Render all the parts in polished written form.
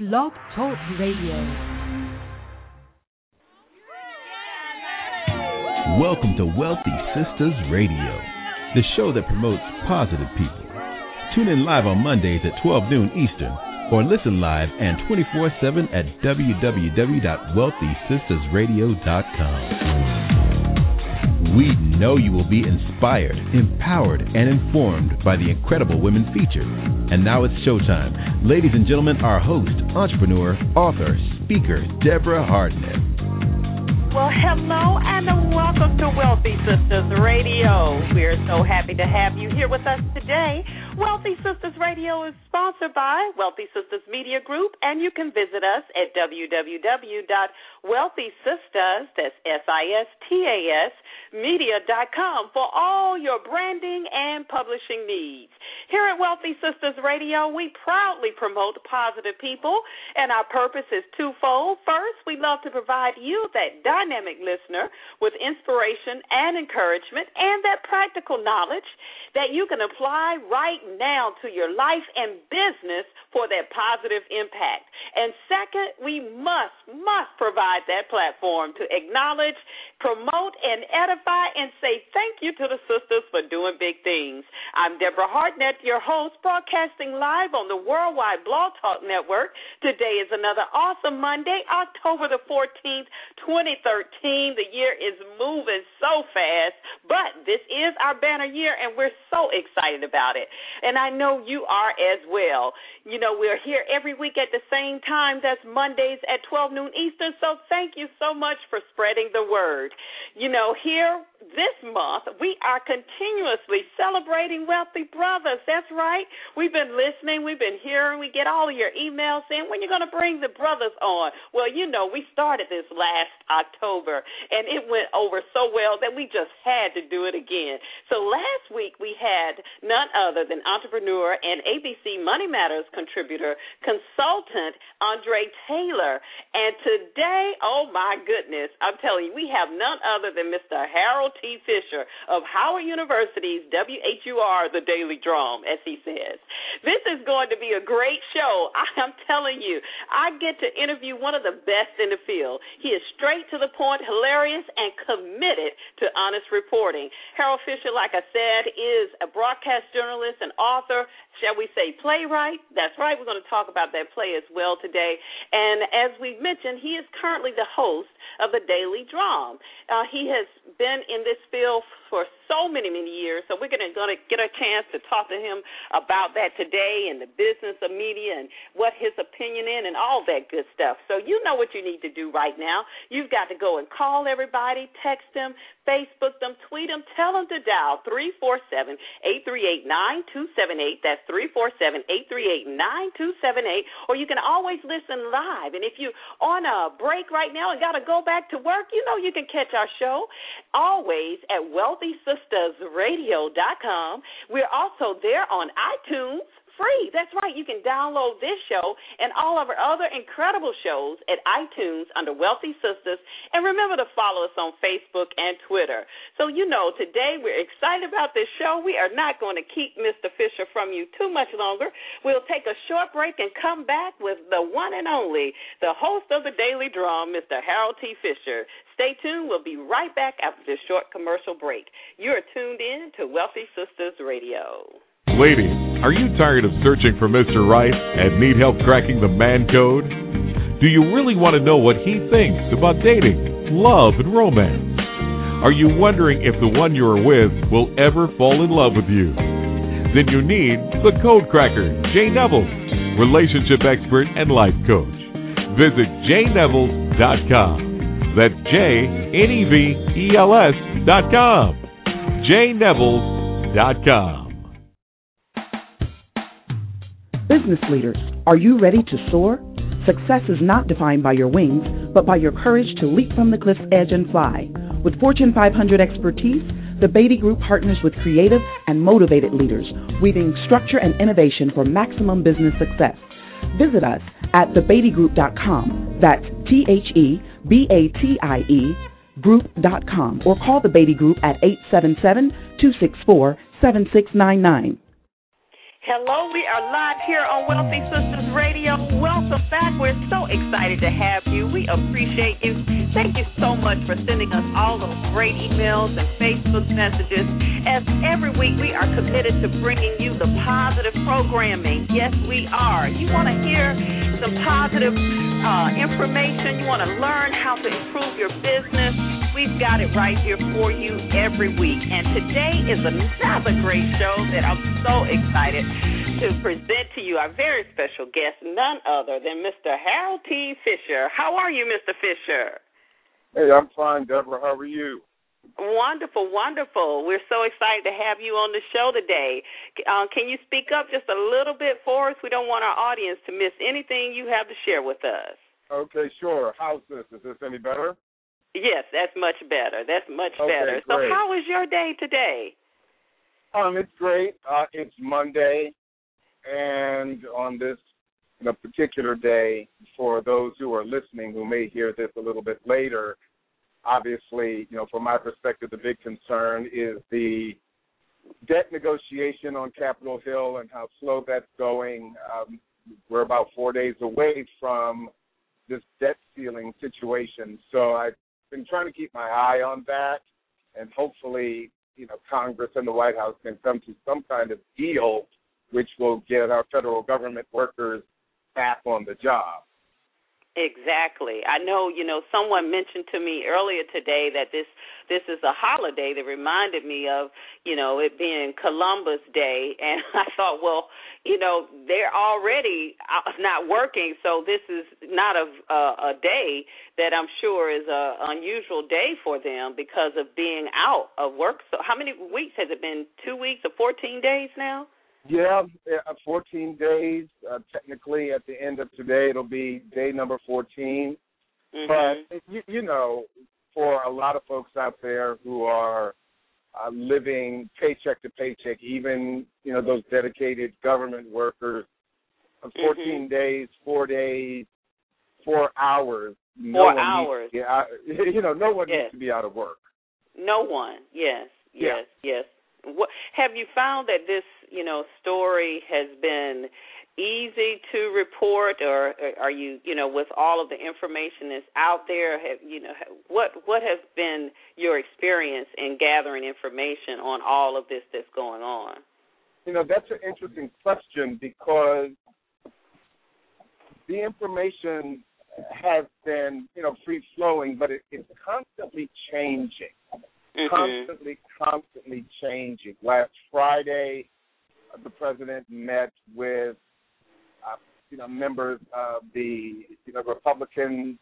Blog Talk Radio. Welcome to Wealthy Sistas Radio, the show that promotes positive people. Tune in live on Mondays at 12 noon Eastern, or listen live and 24/7 at www.wealthysistasradio.com. We know you will be inspired, empowered, and informed by the incredible women featured. And now it's showtime. Ladies and gentlemen, our host, entrepreneur, author, speaker, Deborah Hardnett. Well, hello and welcome to Wealthy Sistas Radio. We're so happy to have you here with us today. Wealthy Sistas Radio is sponsored by Wealthy Sistas Media Group, and you can visit us at www.wealthysistas, that's SISTAS, media.com for all your branding and publishing needs. Here at Wealthy Sistas Radio, we proudly promote positive people, and our purpose is twofold. First, we love to provide you, that dynamic listener, with inspiration and encouragement and that practical knowledge that you can apply right now to your life and business for that positive impact. And second, we must provide that platform to acknowledge, promote, and edify and say thank you to the sisters for doing big things. I'm Deborah Hardnett, your host, broadcasting live on the Worldwide Blog Talk Network. Today is another awesome Monday, October the 14th, 2013. The year is moving so fast, but this is our banner year, and we're so excited about it. And I know you are as well. You know, we're here every week at the same time. That's Mondays at 12 noon Eastern, so thank you so much for spreading the word. You know, here this month, we are continuously celebrating wealthy brothers. That's right. We've been listening. We've been hearing. We get all of your emails saying, when you're going to bring the brothers on? Well, you know, we started this last October, and it went over so well that we just had to do it again. So last week, we had none other than entrepreneur and ABC Money Matters contributor, consultant Andre Taylor. And today, oh my goodness, I'm telling you, we have none other than Mr. Harold T. Fisher of Howard University's WHUR, The Daily Drum, as he says. This is going to be a great show. I'm telling you, I get to interview one of the best in the field. He is straight to the point, hilarious, and committed to honest reporting. Harold Fisher, like I said, is a broadcast journalist and author, shall we say playwright? That's right. We're going to talk about that play as well today. And as we mentioned, he is currently the host of The Daily Drum. He has been in this field for so many years, so we're going to get a chance to talk to him about that today and the business of media and what his opinion is and all that good stuff. So you know what you need to do right now. You've got to go and call everybody, text them, Facebook them, tweet them, tell them to dial 347-838-9278. That's 347-838-9278. Or you can always listen live. And if you're on a break right now and got to go back to work, you know you can catch our show always at WealthySistasRadio.com. We're also there on iTunes. Free. That's right. You can download this show and all of our other incredible shows at iTunes under Wealthy Sistas. And remember to follow us on Facebook and Twitter. So, you know, today we're excited about this show. We are not going to keep Mr. Fisher from you too much longer. We'll take a short break and come back with the one and only, the host of The Daily Drum, Mr. Harold T. Fisher. Stay tuned. We'll be right back after this short commercial break. You're tuned in to Wealthy Sistas Radio. Ladies, are you tired of searching for Mr. Right and need help cracking the man code? Do you really want to know what he thinks about dating, love, and romance? Are you wondering if the one you are with will ever fall in love with you? Then you need the Code Cracker, Jay Nevels, relationship expert and life coach. Visit jaynevels.com. That's JNEVELS.com. jaynevels.com. Business leaders, are you ready to soar? Success is not defined by your wings, but by your courage to leap from the cliff's edge and fly. With Fortune 500 expertise, the Beatty Group partners with creative and motivated leaders, weaving structure and innovation for maximum business success. Visit us at thebeattygroup.com. That's THEBATIE group.com, or call the Beatty Group at 877-264-7699. Hello, we are live here on Wealthy Sistas Radio. Welcome back. We're so excited to have you. We appreciate you. Thank you so much for sending us all those great emails and Facebook messages. As every week, we are committed to bringing you the positive programming. Yes, we are. You want to hear some positive information. You want to learn how to improve your business. We've got it right here for you every week. And today is another great show that I'm so excited to present to you our very special guest, none other than Mr. Harold T. Fisher. How are you, Mr. Fisher? Hey, I'm fine, Deborah. How are you? Wonderful, wonderful. We're so excited to have you on the show today. Can you speak up just a little bit for us? We don't want our audience to miss anything you have to share with us. Okay, sure. How's this? Is this any better? Yes, that's much better. That's much better. Great. So how is your day today? It's great. It's Monday, and on this particular day, for those who are listening who may hear this a little bit later, obviously, from my perspective, the big concern is the debt negotiation on Capitol Hill and how slow that's going. We're about 4 days away from this debt ceiling situation, so I've been trying to keep my eye on that, and hopefully, Congress and the White House can come to some kind of deal which will get our federal government workers back on the job. Exactly. I know, someone mentioned to me earlier today that this is a holiday that reminded me of, it being Columbus Day. And I thought, well, they're already not working, so this is not a day that I'm sure is an unusual day for them because of being out of work. So how many weeks has it been? 2 weeks or 14 days now? Yeah, 14 days. Technically, at the end of today, it'll be day number 14. Mm-hmm. But, for a lot of folks out there who are living paycheck to paycheck, even, those dedicated government workers, 14 days, 4 days, 4 hours. No one needs to be out of work. No one, yes. What, have you found that this, story has been easy to report, or are you, with all of the information that's out there, what has been your experience in gathering information on all of this that's going on? That's an interesting question because the information has been, free-flowing, but it's constantly changing. Constantly changing. Last Friday, the president met with, members of the, Republican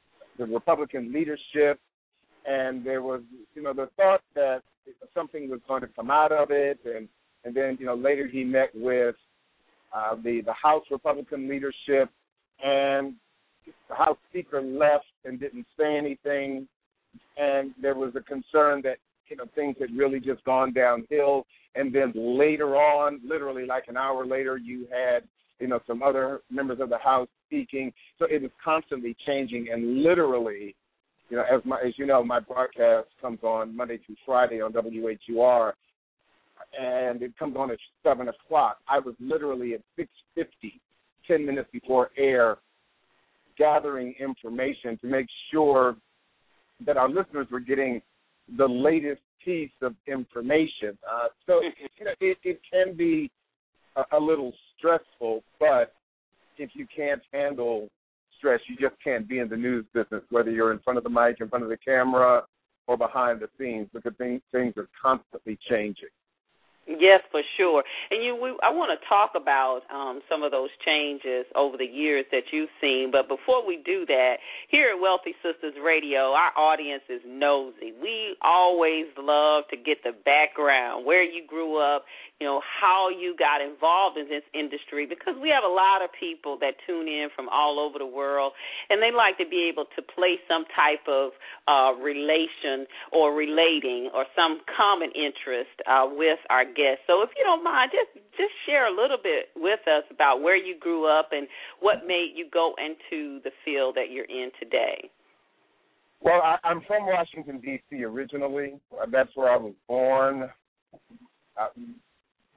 leadership, and there was, the thought that something was going to come out of it, and then, later he met with the House Republican leadership, and the House Speaker left and didn't say anything. And there was a concern that, things had really just gone downhill. And then later on, literally like an hour later, you had, some other members of the House speaking. So it was constantly changing. And literally, as my broadcast comes on Monday through Friday on WHUR, and it comes on at 7 o'clock. I was literally at 6:50, 10 minutes before air, gathering information to make sure that our listeners were getting the latest piece of information. So it can be a little stressful, but if you can't handle stress, you just can't be in the news business, whether you're in front of the mic, in front of the camera, or behind the scenes, because things are constantly changing. Yes, for sure. And I want to talk about some of those changes over the years that you've seen. But before we do that, here at Wealthy Sistas Radio, our audience is nosy. We always love to get the background, where you grew up, how you got involved in this industry, because we have a lot of people that tune in from all over the world, and they like to be able to place some type of relation or relating or some common interest with our guests. So if you don't mind, just share a little bit with us about where you grew up and what made you go into the field that you're in today. Well, I'm from Washington, D.C. originally. That's where I was born.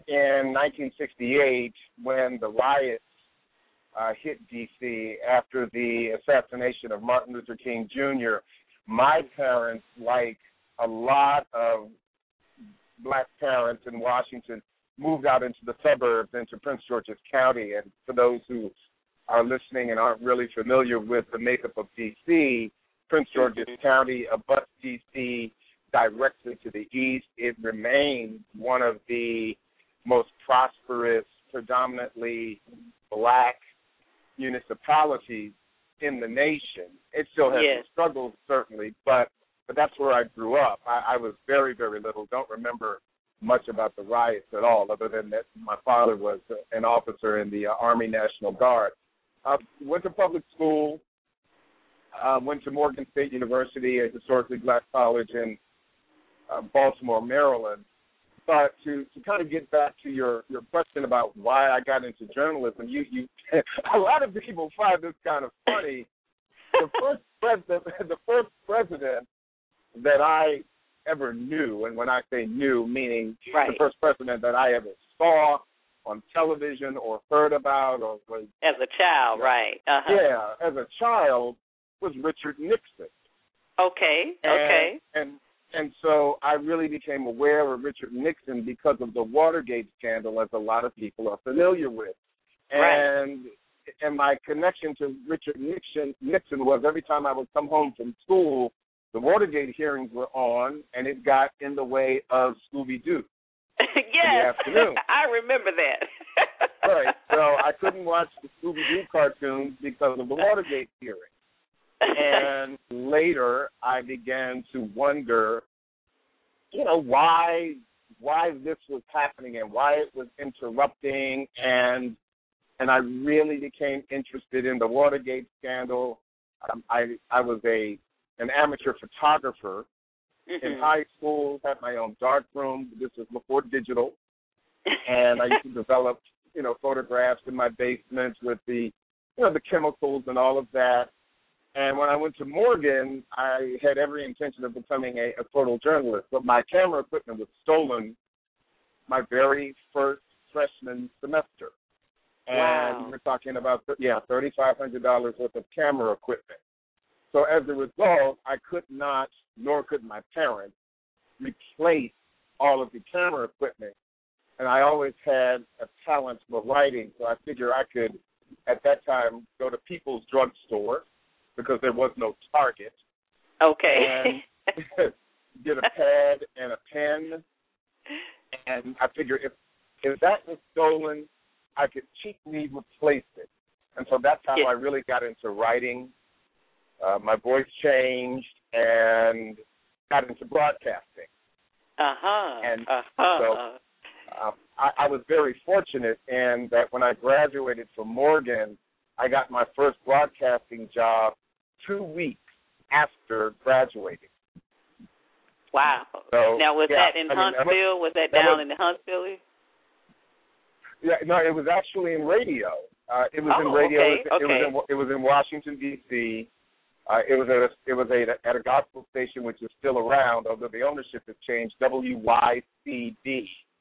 in 1968 when the riots hit D.C. after the assassination of Martin Luther King Jr., my parents, like a lot of black parents in Washington, moved out into the suburbs, into Prince George's County. And for those who are listening and aren't really familiar with the makeup of D.C., Prince George's County abuts D.C. directly to the east. It remains one of the most prosperous, predominantly black municipalities in the nation. It still has some struggles, certainly, but that's where I grew up. I was very, very little, don't remember much about the riots at all, other than that my father was an officer in the Army National Guard. Went to public school, went to Morgan State University, a historically black college in Baltimore, Maryland. But to kind of get back to your question about why I got into journalism, you a lot of people find this kind of funny. The first president that I ever knew, and when I say knew, meaning the first president that I ever saw on television or heard about or was as a child, right? Uh-huh. Yeah, as a child was Richard Nixon. Okay. And so I really became aware of Richard Nixon because of the Watergate scandal, as a lot of people are familiar with. And my connection to Richard Nixon was every time I would come home from school, the Watergate hearings were on, and it got in the way of Scooby-Doo. Yes, in the afternoon. I remember that. Right, so I couldn't watch the Scooby-Doo cartoons because of the Watergate hearings. And later, I began to wonder, why this was happening and why it was interrupting. And I really became interested in the Watergate scandal. I was an amateur photographer in high school. Had my own dark room. This was before digital, and I used to develop, photographs in my basement with the chemicals and all of that. And when I went to Morgan, I had every intention of becoming a photojournalist, but my camera equipment was stolen my very first freshman semester. And we're talking about, $3,500 worth of camera equipment. So as a result, I could not, nor could my parents, replace all of the camera equipment. And I always had a talent for writing, so I figured I could, at that time, go to People's Drug Store, because there was no Target. Okay. And get a pad and a pen. And I figured if that was stolen, I could cheaply replace it. And so that's how I really got into writing. My voice changed and got into broadcasting. And so I was very fortunate in that when I graduated from Morgan, I got my first broadcasting job 2 weeks after graduating. Wow. So, now, was that in Huntsville? Was that down in the Huntsville? Yeah, no, it was actually in radio. It was in radio. Okay. It was in Washington, D.C. It was at a gospel station which is still around, although the ownership has changed, WYCD,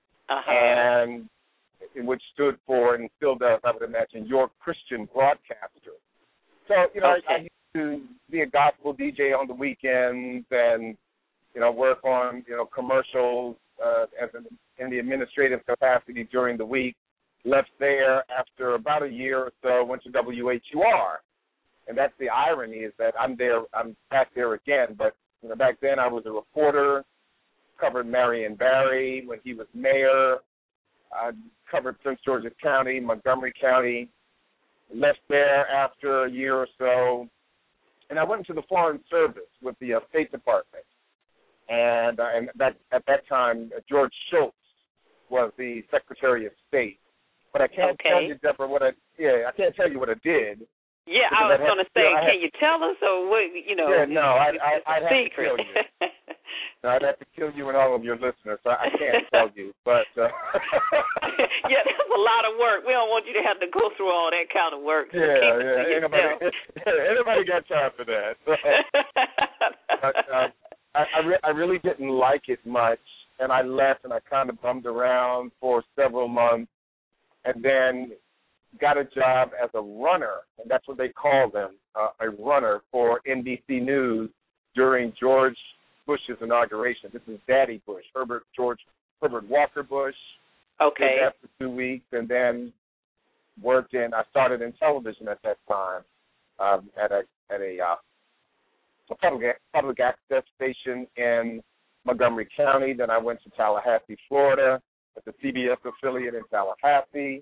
and which stood for, and still does, I would imagine, Your Christian Broadcaster. So, I used to be a gospel DJ on the weekends and, work on, commercials in the administrative capacity during the week. Left there after about a year or so, went to WHUR. And that's the irony, is that I'm back there again. But back then I was a reporter, covered Marion Barry when he was mayor, covered Prince George's County, Montgomery County. Left there after a year or so, and I went into the Foreign Service with the State Department. And at that time, George Shultz was the Secretary of State. But I can't tell you, Deborah, I can't tell you what I did. Yeah, I was going to say, can you tell us, or what? Yeah, no, I'd have to kill you. No, I'd have to kill you and all of your listeners. So I can't tell you, but yeah, that's a lot of work. We don't want you to have to go through all that kind of work. So Anybody got time for that? I really didn't like it much and I left, and I kind of bummed around for several months, and then got a job as a runner, and that's what they call them, a runner for NBC News during George Bush's inauguration. This is Daddy Bush, Herbert Walker Bush. Okay. Did that for 2 weeks, and then I started in television at that time at a public access station in Montgomery County. Then I went to Tallahassee, Florida, at the CBS affiliate in Tallahassee,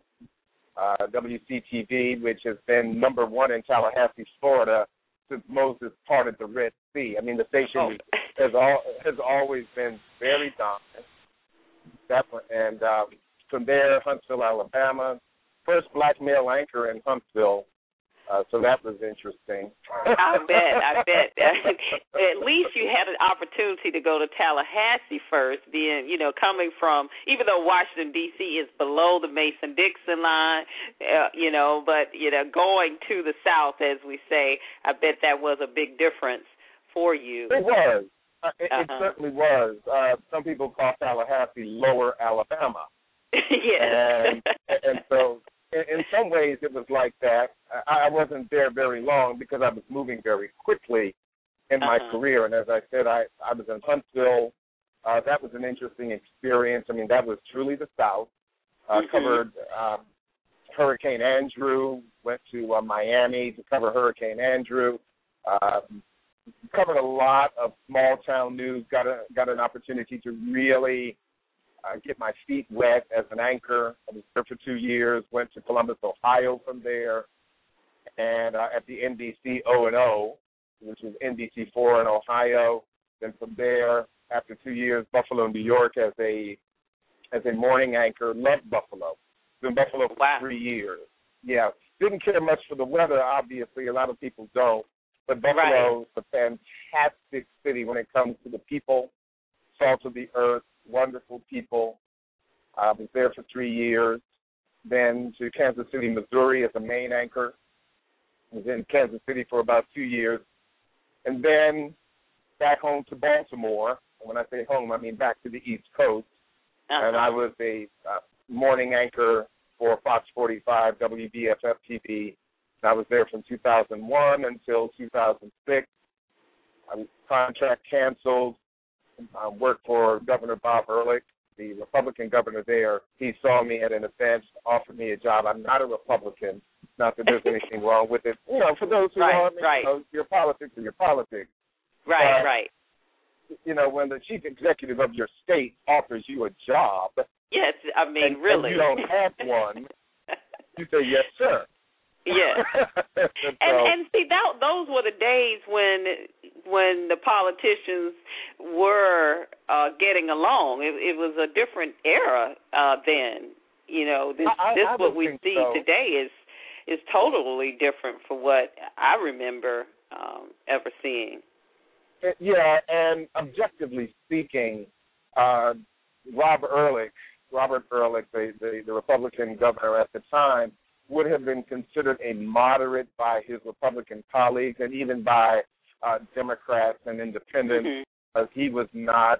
WCTV, which has been number one in Tallahassee, Florida, since Moses parted the Red Sea. I mean, the station has always been very dominant. And from there, Huntsville, Alabama, first black male anchor in Huntsville. So that was interesting. I bet. At least you had an opportunity to go to Tallahassee first, being, coming from, even though Washington, D.C. is below the Mason-Dixon line, but, going to the South, as we say, I bet that was a big difference for you. It was. It certainly was. Some people call Tallahassee Lower Alabama. Yes. And so in some ways it was like that. I wasn't there very long because I was moving very quickly in my career. And as I said, I was in Huntsville. That was an interesting experience. I mean, that was truly the South. Covered Hurricane Andrew, went to Miami to cover Hurricane Andrew. Covered a lot of small town news, got an opportunity to really get my feet wet as an anchor. I was there for 2 years, went to Columbus, Ohio from there, and at the NBC O&O, which was NBC4 in Ohio. Then from there, after 2 years, Buffalo, New York as a morning anchor. Loved Buffalo. Been in Buffalo for 3 years. Yeah, didn't care much for the weather, obviously. A lot of people don't. But Buffalo is a fantastic city when it comes to the people, salt of the earth, wonderful people. I was there for 3 years. Then to Kansas City, Missouri as a main anchor. I was in Kansas City for about 2 years. And then back home to Baltimore. And when I say home, I mean back to the East Coast. And I was a morning anchor for Fox 45, WBFF TV. I was there from 2001 until 2006. Contract canceled. Worked for Governor Bob Ehrlich, the Republican governor there. He saw me at an event, offered me a job. I'm not a Republican. Not that there's anything wrong with it. For those who are, your politics are your politics. Right. When the chief executive of your state offers you a job. Yes, I mean, really. And you don't have one, you say, yes, sir. Yes, and see those were the days when the politicians were getting along. It was a different era then. This what we see today is totally different from what I remember ever seeing. Yeah, and objectively speaking, Robert Ehrlich, the Republican governor at the time, would have been considered a moderate by his Republican colleagues and even by Democrats and independents. He was not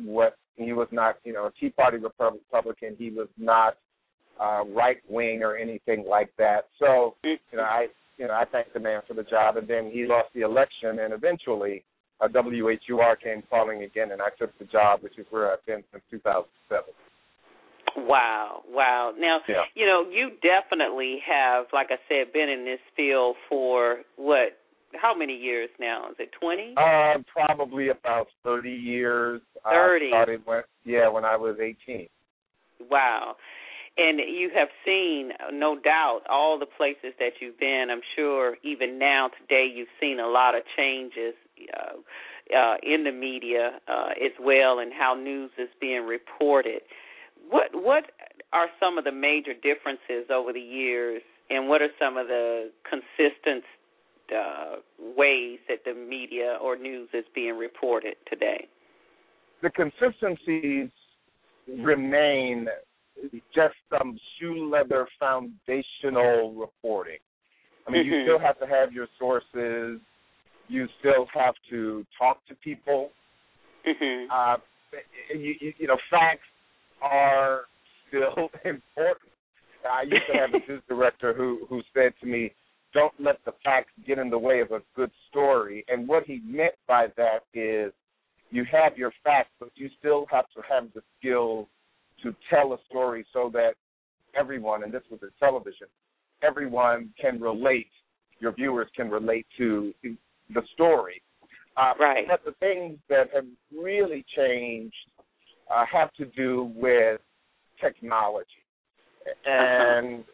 a Tea Party Republican. He was not right wing or anything like that. So I thanked the man for the job, and then he lost the election, and eventually WHUR came calling again, and I took the job, which is where I've been since 2007. Wow. Now, you definitely have, like I said, been in this field for how many years now? Is it 20? Probably about 30 years. 30. I started when I was 18. Wow. And you have seen, no doubt, all the places that you've been. I'm sure even now, today, you've seen a lot of changes in the media as well and how news is being reported. What are some of the major differences over the years, and what are some of the consistent ways that the media or news is being reported today? The consistencies remain just some shoe leather foundational reporting. I mean, you still have to have your sources. You still have to talk to people. facts are still important. I used to have a news director who said to me, "Don't let the facts get in the way of a good story." And what he meant by that is you have your facts, but you still have to have the skills to tell a story so that everyone, and this was in television, everyone can relate, your viewers can relate to the story. Right. But the things that have really changed have to do with technology. And,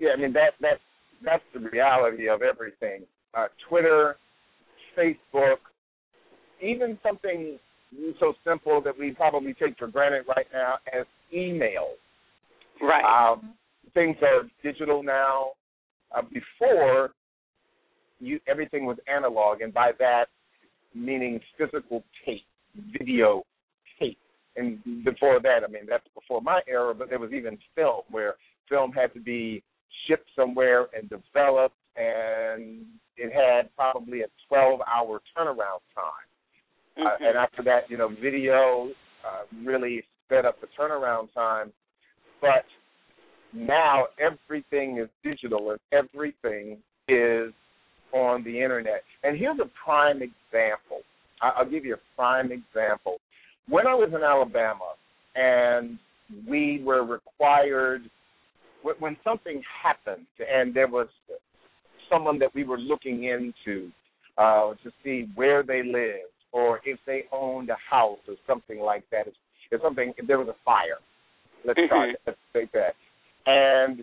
that's the reality of everything. Twitter, Facebook, even something so simple that we probably take for granted right now as email. Right. Things are digital now. Before, everything was analog, and by that meaning physical tape, video tape. And before that, that's before my era, but there was even film, where film had to be shipped somewhere and developed, and it had probably a 12-hour turnaround time. And after that, video really sped up the turnaround time. But now everything is digital and everything is on the Internet. And here's a prime example. I'll give you a prime example. When I was in Alabama and we were required, when something happened and there was someone that we were looking into to see where they lived or if they owned a house or something like that, if there was a fire, let's take that. And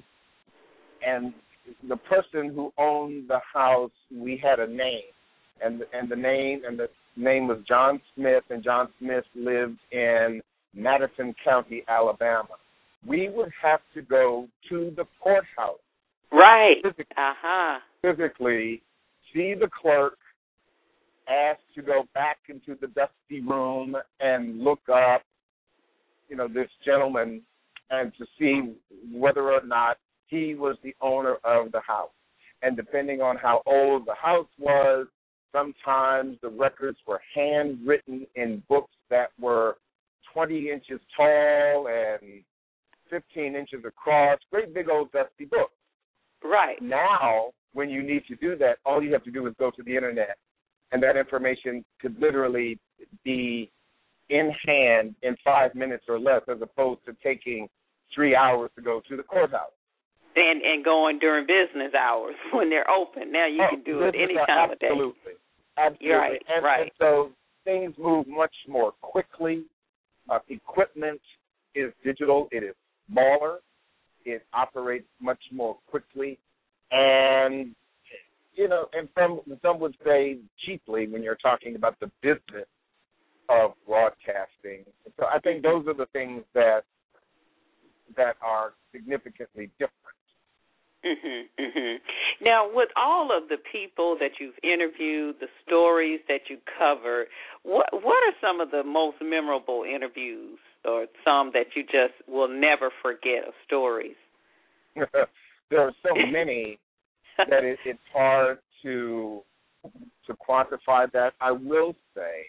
the person who owned the house, we had a name, and the name was John Smith, and John Smith lived in Madison County, Alabama. We would have to go to the courthouse, right? Physically, see the clerk, ask to go back into the dusty room and look up, this gentleman, and to see whether or not he was the owner of the house. And depending on how old the house was, sometimes the records were handwritten in books that were 20 inches tall and 15 inches across, great big old dusty books. Right. Now, when you need to do that, all you have to do is go to the Internet, and that information could literally be in hand in 5 minutes or less, as opposed to taking 3 hours to go to the courthouse. And going during business hours when they're open. Now you can do it any time of day. Absolutely. Right, and so things move much more quickly. Equipment is digital. It is smaller. It operates much more quickly. And, and some would say cheaply when you're talking about the business of broadcasting. So I think those are the things that are significantly different. Now, with all of the people that you've interviewed, the stories that you covered, what are some of the most memorable interviews, or some that you just will never forget of stories? There are so many that it's hard to quantify that. I will say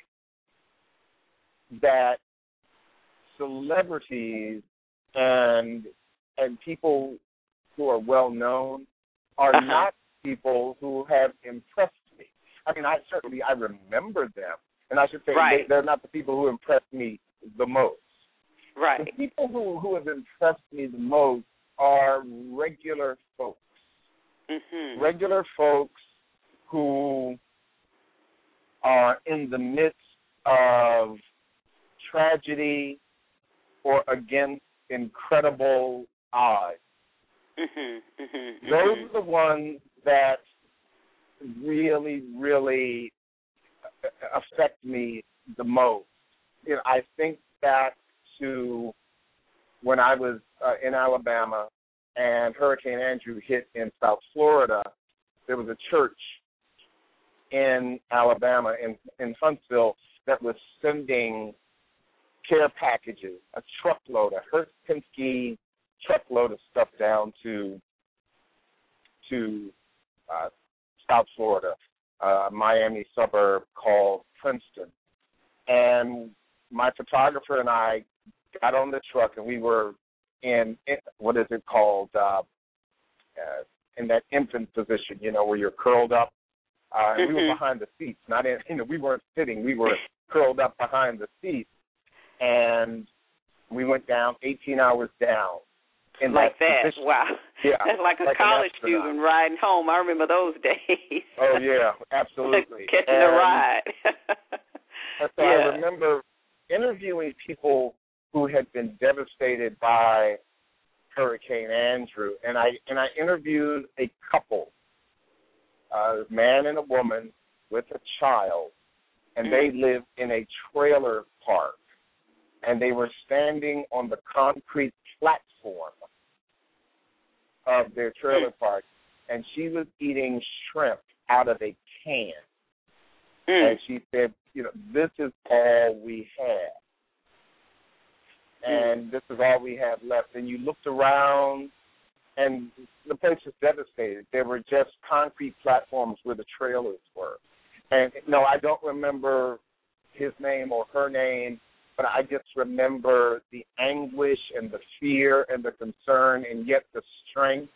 that celebrities and people who are well known are not people who have impressed me. I remember them, and I should say they're not the people who impressed me the most. Right. The people who have impressed me the most are regular folks. Regular folks who are in the midst of tragedy or against incredible odds. Those are the ones that really, really affect me the most. I think back to when I was in Alabama and Hurricane Andrew hit in South Florida. There was a church in Alabama, in Huntsville, that was sending care packages, a Hurst Penske truckload of stuff down to South Florida, a Miami suburb called Princeton. And my photographer and I got on the truck, and we were in what is it called, in that infant position, where you're curled up. And we were behind the seats, not in, we weren't sitting. We were curled up behind the seats, and we went down 18 hours down. Like that. Position. Wow. Yeah. That's like a college student riding home. I remember those days. Oh, yeah, absolutely. Catching a ride. And so I remember interviewing people who had been devastated by Hurricane Andrew, and I interviewed a couple, a man and a woman with a child, and they lived in a trailer park, and they were standing on the concrete platform of their trailer park, and she was eating shrimp out of a can. And she said, this is all we have. And this is all we have left. And you looked around, and the place was devastated. There were just concrete platforms where the trailers were. And, no, I don't remember his name or her name, but I just remember the anguish and the fear and the concern and yet the strength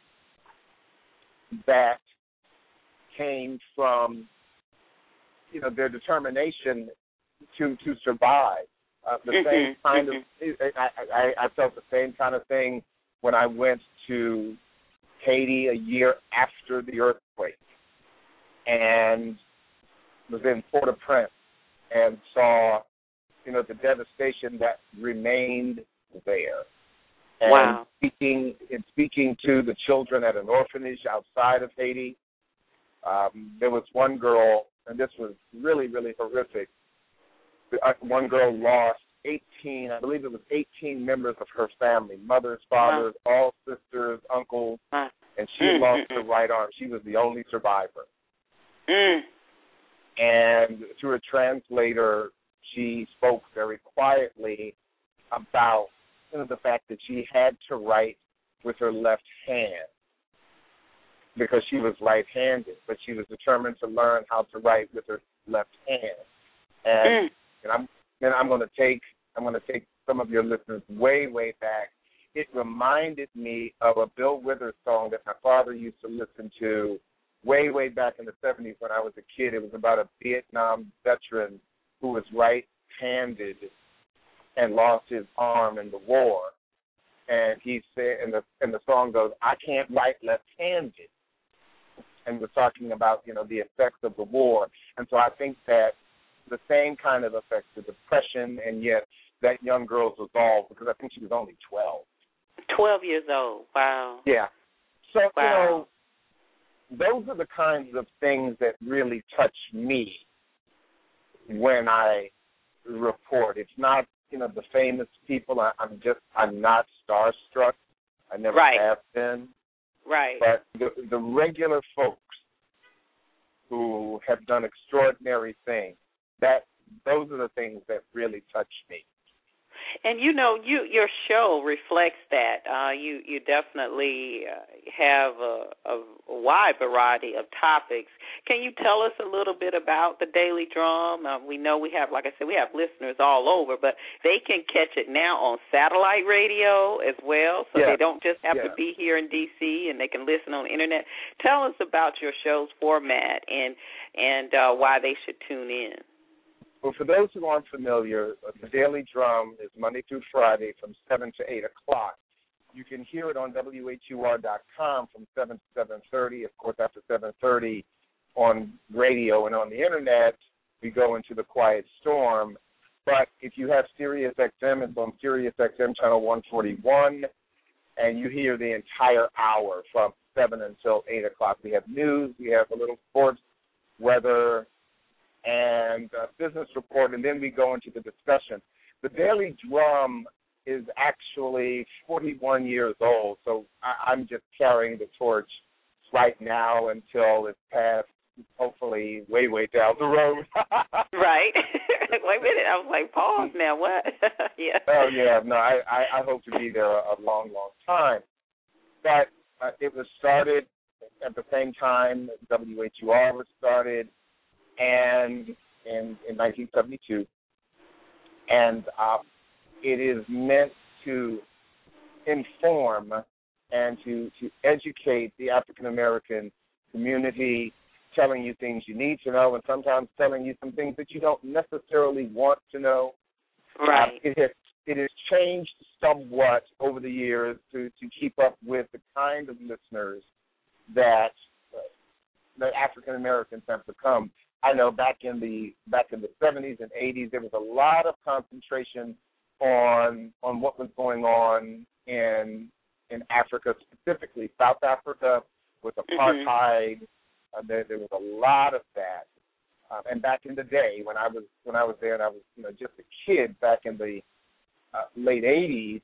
that came from, their determination to survive. The same kind of, I felt the same kind of thing when I went to Haiti a year after the earthquake and was in Port-au-Prince and saw, the devastation that remained there. And wow. Speaking to the children at an orphanage outside of Haiti, there was one girl, and this was really, really horrific. One girl lost 18 members of her family, mothers, fathers, all sisters, uncles, and she lost her right arm. She was the only survivor. And through a translator, she spoke very quietly about the fact that she had to write with her left hand because she was right-handed, but she was determined to learn how to write with her left hand. And I'm going to take some of your listeners way, way back. It reminded me of a Bill Withers song that my father used to listen to way, way back in the 70s when I was a kid. It was about a Vietnam veteran who was right-handed and lost his arm in the war. And he said, and the song goes, I can't write left-handed. And we're talking about, the effects of the war. And so I think that the same kind of effects, the depression, and yet that young girl's resolve, because I think she was only 12. 12 years old. Wow. Yeah. So, wow. Those are the kinds of things that really touch me when I report. It's not, the famous people. I'm not starstruck. I never have been. Right. But the regular folks who have done extraordinary things, those are the things that really touch me. And your show reflects that. You definitely have a wide variety of topics. Can you tell us a little bit about the Daily Drum? We know we have, like I said, we have listeners all over, but they can catch it now on satellite radio as well, so they don't just have to be here in D.C. and they can listen on the internet. Tell us about your show's format and why they should tune in. Well, for those who aren't familiar, the Daily Drum is Monday through Friday from 7 to 8 o'clock. You can hear it on WHUR.com from 7 to 7:30. Of course, after 7:30 on radio and on the Internet, we go into the quiet storm. But if you have Sirius XM, it's on Sirius XM channel 141, and you hear the entire hour from 7 until 8 o'clock. We have news, we have a little sports, weather, and business report, and then we go into the discussion. The Daily Drum is actually 41 years old, so I'm just carrying the torch right now until it's passed, hopefully way, way down the road. Right. Wait a minute. I was like, pause now. What? Yeah. Oh, yeah. No, I hope to be there a long, long time. But it was started at the same time WHUR was started, and in 1972. and it is meant to inform and to educate the African American community, telling you things you need to know, and sometimes telling you some things that you don't necessarily want to know. Right. It has changed somewhat over the years to keep up with the kind of listeners that African Americans have become. I know back in the 70s and 80s, there was a lot of concentration on what was going on in Africa, specifically South Africa with apartheid. There was a lot of that. And back in the day, when I was there, and I was just a kid back in the late 80s,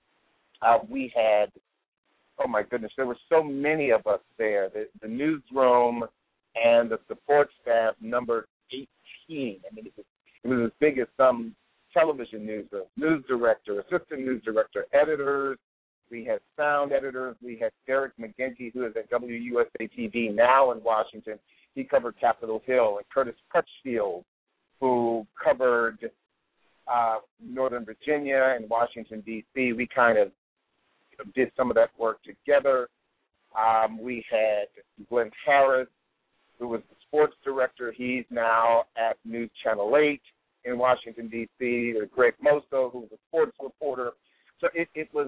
we had, oh my goodness, there were so many of us there. The newsroom and the support staff numbered 18. I mean, it was as big as some television newsroom. News director, assistant news director, editors. We had sound editors. We had Derek McGinty, who is at WUSA TV now in Washington. He covered Capitol Hill, and Curtis Crutchfield, who covered Northern Virginia and Washington, D.C. We kind of did some of that work together. We had Glenn Harris, who was the sports director. He's now at News Channel 8 in Washington, D.C. Greg Mosso, who was a sports reporter. So it was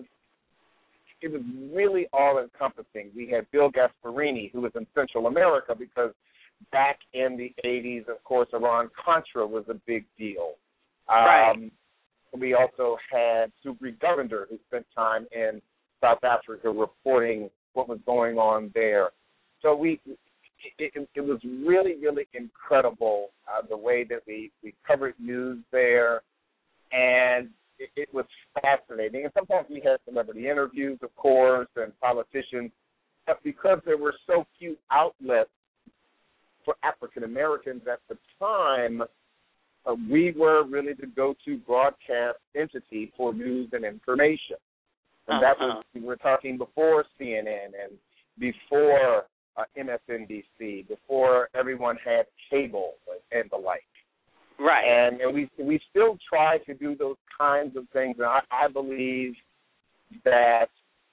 really all-encompassing. We had Bill Gasparini, who was in Central America, because back in the 80s, of course, Iran-Contra was a big deal. Right. We also had Subri Govender, who spent time in South Africa reporting what was going on there. So it was really, really incredible the way that we covered news there, and it was fascinating. And sometimes we had celebrity interviews, of course, and politicians, but because there were so few outlets for African Americans at the time, we were really the go-to broadcast entity for news and information. And that was, we were talking before CNN and before MSNBC, before everyone had cable and the like. Right. And we still try to do those kinds of things. And I believe that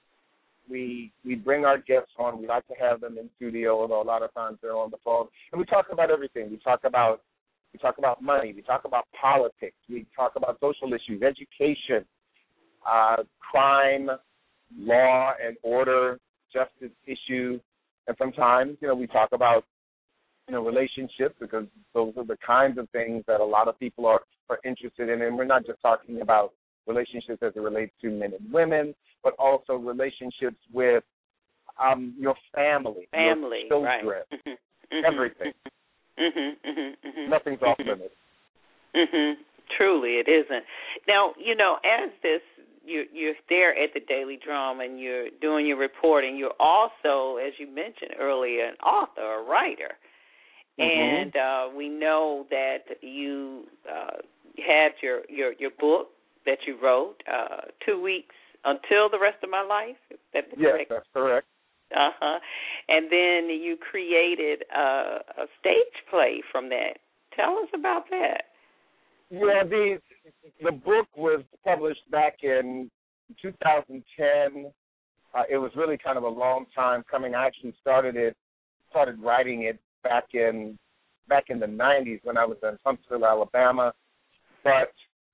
we bring our guests on. We like to have them in studio, although a lot of times they're on the phone. And we talk about everything. We talk about money. We talk about politics. We talk about social issues, education, crime, law and order, justice issues. And sometimes, we talk about relationships, because those are the kinds of things that a lot of people are interested in. And we're not just talking about relationships as it relates to men and women, but also relationships with your family, your children, right. everything. Nothing's off limits. Truly, it isn't. Now, as you're there at the Daily Drum and you're doing your reporting, you're also, as you mentioned earlier, an author, a writer. And we know that you had your book that you wrote, 2 weeks until the rest of my life. Is that correct? Yes, that's correct. And then you created a stage play from that. Tell us about that. Yeah, the book was published back in 2010. It was really kind of a long time coming. I actually started writing it back in the 90s when I was in Huntsville, Alabama. But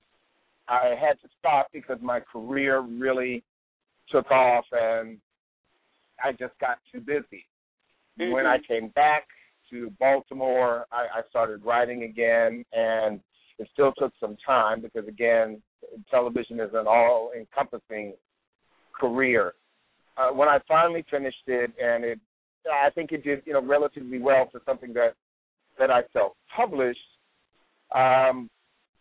I had to stop because my career really took off and I just got too busy. When I came back to Baltimore, I started writing again, and it still took some time because, again, television is an all-encompassing career. When I finally finished it, and I think it did, relatively well for something that I self-published, and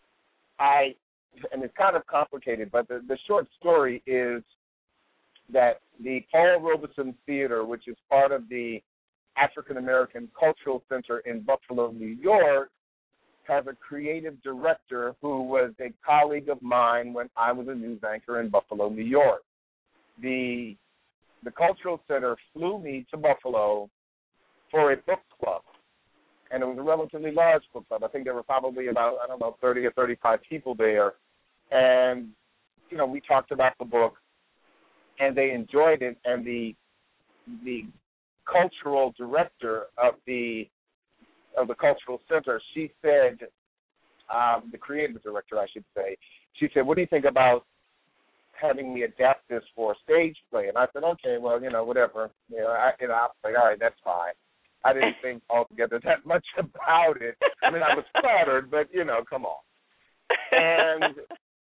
it's kind of complicated, but the short story is that the Paul Robeson Theater, which is part of the African American Cultural Center in Buffalo, New York, has a creative director who was a colleague of mine when I was a news anchor in Buffalo, New York. The Cultural Center flew me to Buffalo for a book club. and it was a relatively large book club. I think there were probably about, 30 or 35 people there. And, we talked about the book, and they enjoyed it. And the cultural director of the cultural center, she said, the creative director, I should say, she said, what do you think about having me adapt this for a stage play? And I said, okay, well, whatever. I was like, all right, that's fine. I didn't think altogether that much about it. I mean, I was flattered, but, come on. And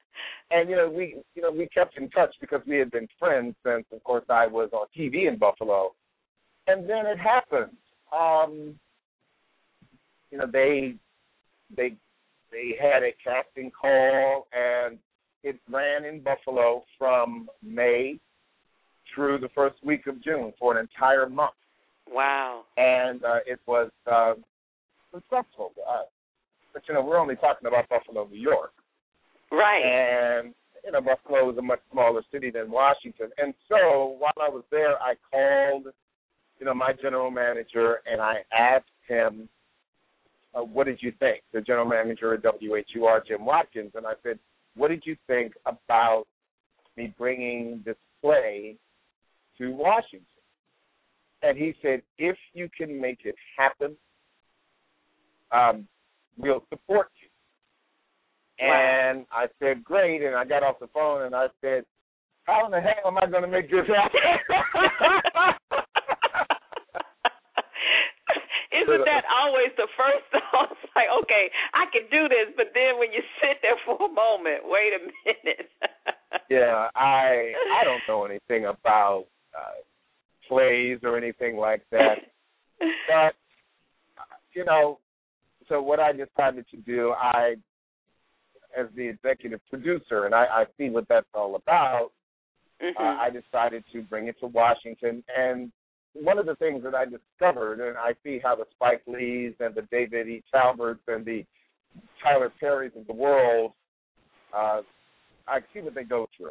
we kept in touch because we had been friends since, of course, I was on TV in Buffalo. And then it happened. They had a casting call, and it ran in Buffalo from May through the first week of June for an entire month. Wow. And it was successful. But, we're only talking about Buffalo, New York. Right. And, Buffalo is a much smaller city than Washington. And so while I was there, I called, my general manager, and I asked him, what did you think? The general manager at WHUR, Jim Watkins. And I said, what did you think about me bringing this play to Washington? And he said, if you can make it happen, we'll support you. Wow. And I said, great. And I got off the phone and I said, how in the hell am I going to make this happen? Isn't that always the first thought? It's like, okay, I can do this, but then when you sit there for a moment, wait a minute. Yeah, I don't know anything about plays or anything like that. But, so what I decided to do, as the executive producer, and I see what that's all about, I decided to bring it to Washington. And one of the things that I discovered, and I see how the Spike Lees and the David E. Talberts and the Tyler Perrys of the world, I see what they go through.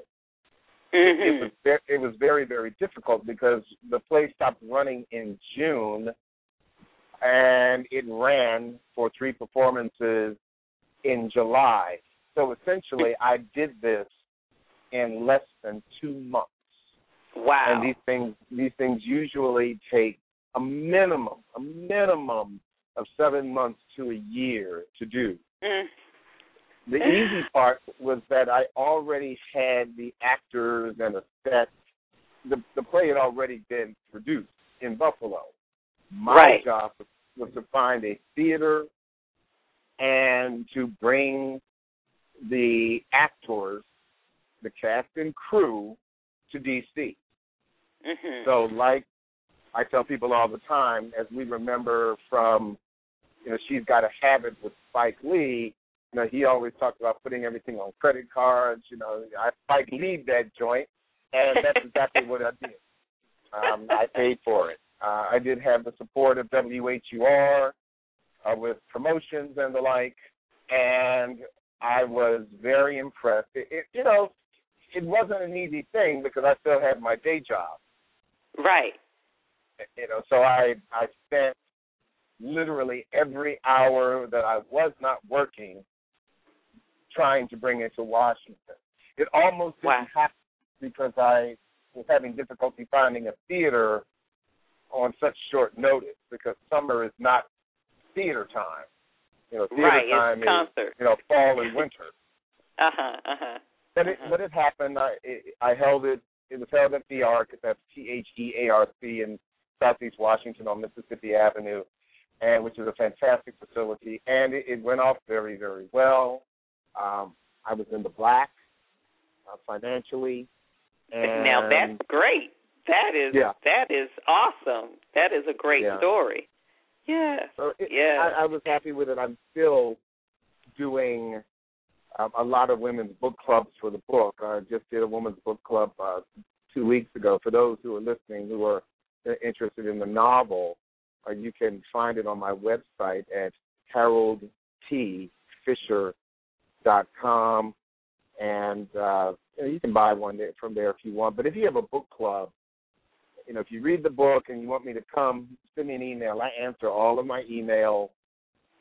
It was very, very difficult because the play stopped running in June, and it ran for 3 performances in July. So essentially, I did this in less than 2 months. Wow. And these things usually take a minimum of 7 months to a year to do. The easy part was that I already had the actors and the set. The play had already been produced in Buffalo. My job was to find a theater and to bring the actors, the cast and crew, to D.C. So like I tell people all the time, as we remember from, She's Got a Habit with Spike Lee, he always talked about putting everything on credit cards. I Spike Lee'd that joint, and that's exactly what I did. I paid for it. I did have the support of WHUR with promotions and the like, and I was very impressed. It wasn't an easy thing because I still had my day job. Right. So I spent literally every hour that I was not working trying to bring it to Washington. It almost didn't happen because I was having difficulty finding a theater on such short notice because summer is not theater time. Theater time is fall and winter. But it happened. I held it. It was held at the ARC. That's THEARC in Southeast Washington on Mississippi Avenue, and which is a fantastic facility. And it went off very, very well. I was in the black financially. And now that's great. That is awesome. That is a great story. Yeah. So I was happy with it. I'm still doing a lot of women's book clubs for the book. I just did a women's book club 2 weeks ago. For those who are listening who are interested in the novel, you can find it on my website at haroldtfisher.com, and you can buy one from there if you want. But if you have a book club, if you read the book and you want me to come, send me an email. I answer all of my email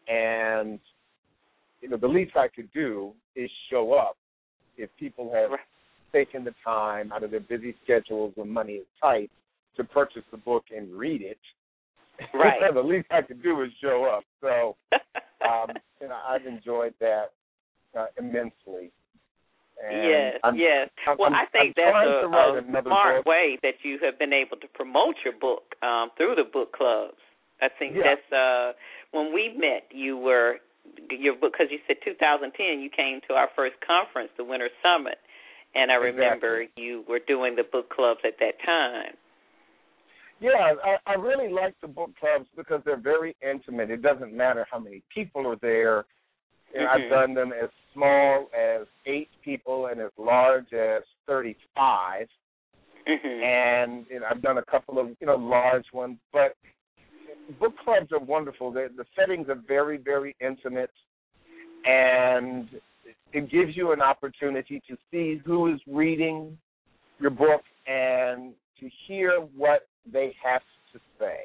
And, the least I could do is show up if people have taken the time out of their busy schedules when money is tight to purchase the book and read it. Right. The least I could do is show up. So, I've enjoyed that immensely. And yes. I think that's a smart way that you have been able to promote your book through the book clubs. I think that's when we met, your book, because you said 2010, you came to our first conference, the Winter Summit, and I remember you were doing the book clubs at that time. Yeah, I really like the book clubs because they're very intimate. It doesn't matter how many people are there. I've done them as small as 8 people and as large as 35. And I've done a couple of, large ones. But book clubs are wonderful. The settings are very, very intimate. And it gives you an opportunity to see who is reading your book and to hear what they have to say.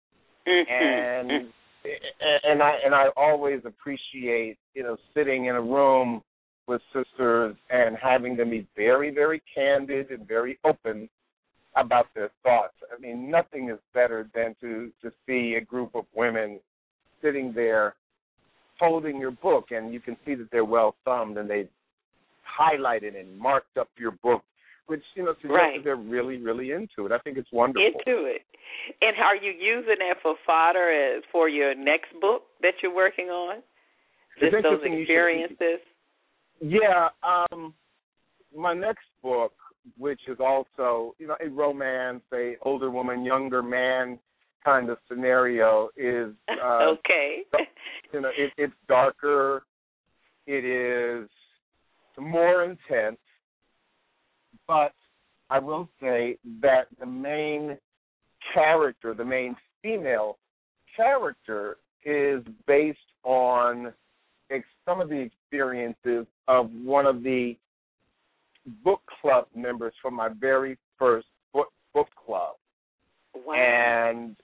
And I always appreciate, sitting in a room with sisters and having them be very, very candid and very open about their thoughts. I mean, nothing is better than to see a group of women sitting there holding your book, and you can see that they're well thumbed and they've highlighted and marked up your book, which, suggests that they're really, really into it. I think it's wonderful. Into it. And are you using that for fodder for your next book that you're working on? Just those experiences? Yeah. My next book, which is also, a romance, a older woman, younger man kind of scenario, is okay. It's darker. It is more intense. But I will say that the main character, the main female character, is based on some of the experiences of one of the book club members from my very first book club. Wow. And,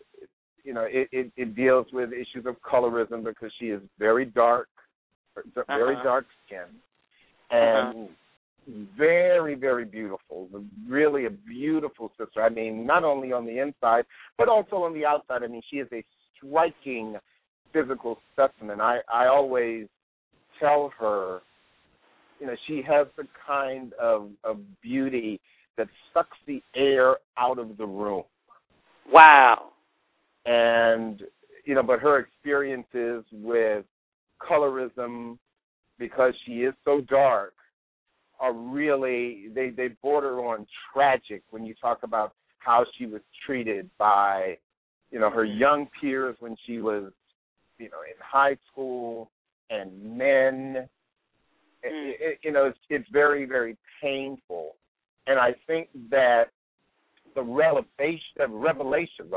it deals with issues of colorism because she is very dark, very dark skin, and very, very beautiful. Really a beautiful sister. I mean, not only on the inside, but also on the outside. I mean, she is a striking physical specimen. I always tell her, she has the kind of beauty that sucks the air out of the room. Wow. And, but her experiences with colorism, because she is so dark, are really, they border on tragic when you talk about how she was treated by, her young peers when she was, in high school, and men. It's very, very painful. And I think that the revelation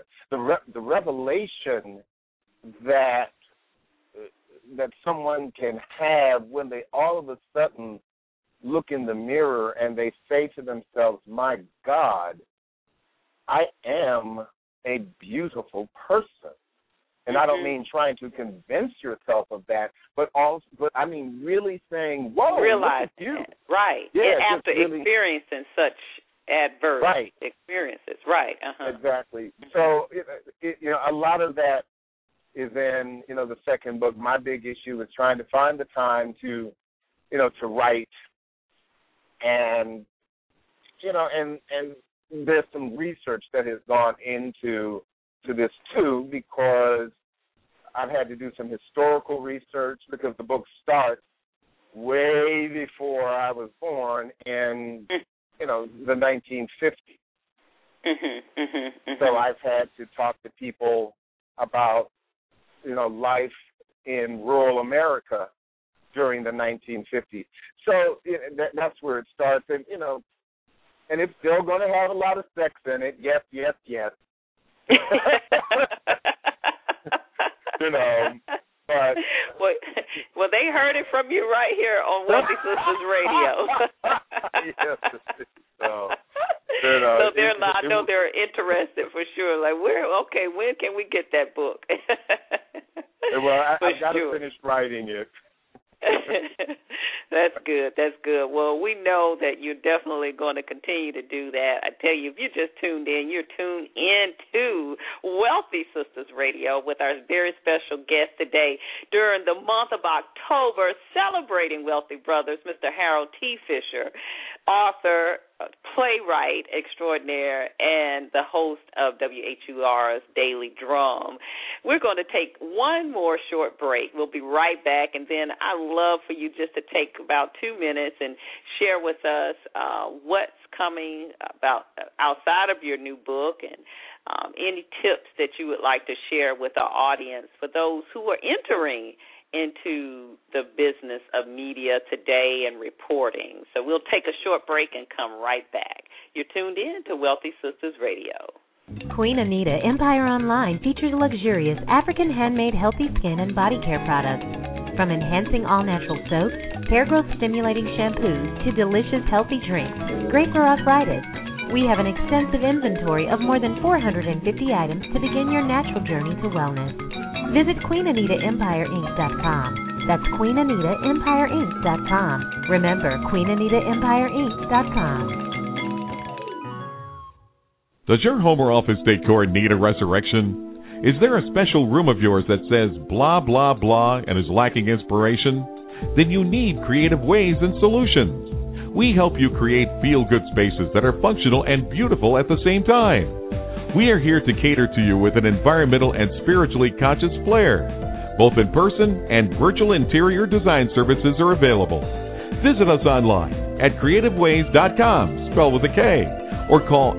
that someone can have when they all of a sudden look in the mirror and they say to themselves, my God, I am a beautiful person. And I don't mean trying to convince yourself of that, but I mean really saying, whoa, realize look at you. That. Right. Yeah, and after experiencing such adverse experiences. Right. Exactly. So, a lot of that is in, the second book. My big issue is trying to find the time to write. And, and there's some research that has gone into this too, because I've had to do some historical research because the book starts way before I was born in, the 1950s. So I've had to talk to people about, life in rural America during the 1950s. So that's where it starts. And, and it's still going to have a lot of sex in it. Yes, yes, yes. But well, they heard it from you right here on Wealthy Sistas Radio. Yes. So I know they're interested for sure. Like, when can we get that book? Well, I've got sure. to finish writing it. That's good. That's good. Well, we know that you're definitely going to continue to do that. I tell you, if you just tuned in, you're tuned into Wealthy Sistas Radio with our very special guest today during the month of October, celebrating Wealthy Brothers, Mr. Harold T. Fisher, author, playwright extraordinaire, and the host of WHUR's Daily Drum. We're going to take one more short break. We'll be right back, and then I'd love for you just to take about 2 minutes and share with us what's coming about outside of your new book and any tips that you would like to share with our audience for those who are entering into the business of media today and reporting. So we'll take a short break and come right back. You're tuned in to Wealthy Sistas Radio. Queen Anita Empire Online features luxurious African handmade healthy skin and body care products. From enhancing all-natural soaps, hair growth stimulating shampoos, to delicious healthy drinks, great for arthritis. We have an extensive inventory of more than 450 items to begin your natural journey to wellness. Visit QueenAnitaEmpireInc.com. That's QueenAnitaEmpireInc.com. Remember, QueenAnitaEmpireInc.com. Does your home or office decor need a resurrection? Is there a special room of yours that says blah, blah, blah and is lacking inspiration? Then you need Creative Ways and Solutions. We help you create feel-good spaces that are functional and beautiful at the same time. We are here to cater to you with an environmental and spiritually conscious flair. Both in-person and virtual interior design services are available. Visit us online at creativeways.com, spelled with a K, or call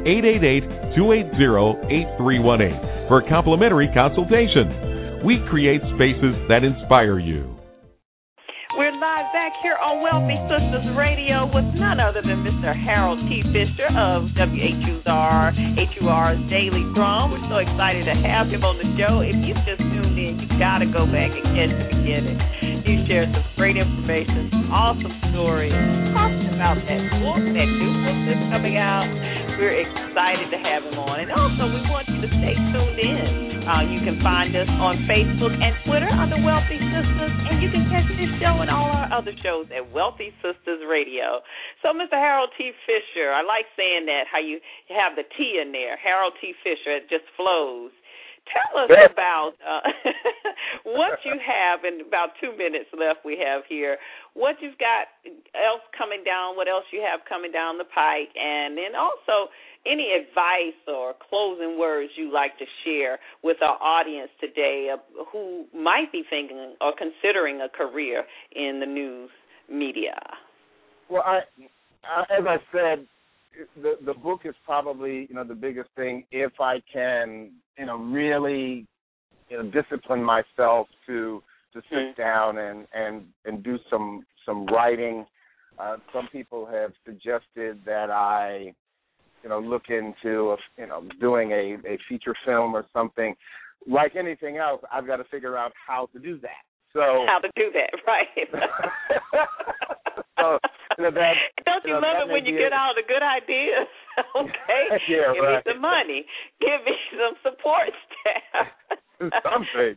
888-280-8318 for a complimentary consultation. We create spaces that inspire you. We're live back here on Wealthy Sistas Radio with none other than Mr. Harold T. Fisher of WHUR's Daily Drum. We're so excited to have him on the show. If you just tuned in, you got to go back and catch the beginning. He shared some great information, awesome stories, talking about that book, that new book that's coming out. We're excited to have him on. And also, we want you to stay tuned in. You can find us on Facebook and Twitter under Wealthy Sistas, and you can catch this show and all our other shows at Wealthy Sistas Radio. So, Mr. Harold T. Fisher, I like saying that, how you have the T in there. Harold T. Fisher, it just flows. Tell us about what you have, in about 2 minutes left we have here, what you've got else coming down, what else you have coming down the pike, and then also any advice or closing words you like to share with our audience today who might be thinking or considering a career in the news media. Well, as I said, the book is probably, the biggest thing. If I can, really, discipline myself to sit down and do some writing. Some people have suggested that I, look into, doing a feature film or something. Like anything else, I've got to figure out how to do that. So how to do that, right? So, don't you love it when you get all the good ideas? Okay, yeah, give right. me some money, give me some support staff, something,